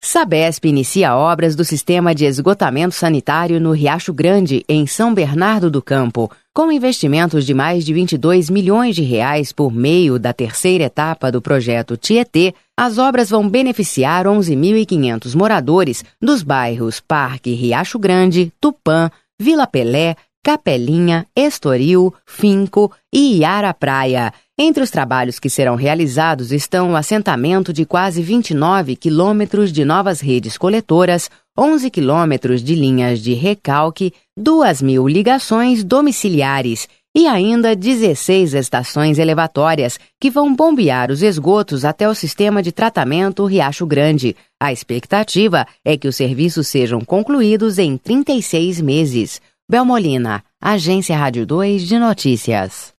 Sabesp inicia obras do sistema de esgotamento sanitário no Riacho Grande, em São Bernardo do Campo. Com investimentos de mais de 22 milhões de reais por meio da terceira etapa do projeto Tietê, as obras vão beneficiar 11.500 moradores dos bairros Parque Riacho Grande, Tupã, Vila Pelé, Capelinha, Estoril, Finco e Iara Praia. Entre os trabalhos que serão realizados estão o assentamento de quase 29 quilômetros de novas redes coletoras, 11 quilômetros de linhas de recalque, 2.000 ligações domiciliares e ainda 16 estações elevatórias que vão bombear os esgotos até o sistema de tratamento Riacho Grande. A expectativa é que os serviços sejam concluídos em 36 meses. Bel Molina, Agência Rádio 2 de Notícias.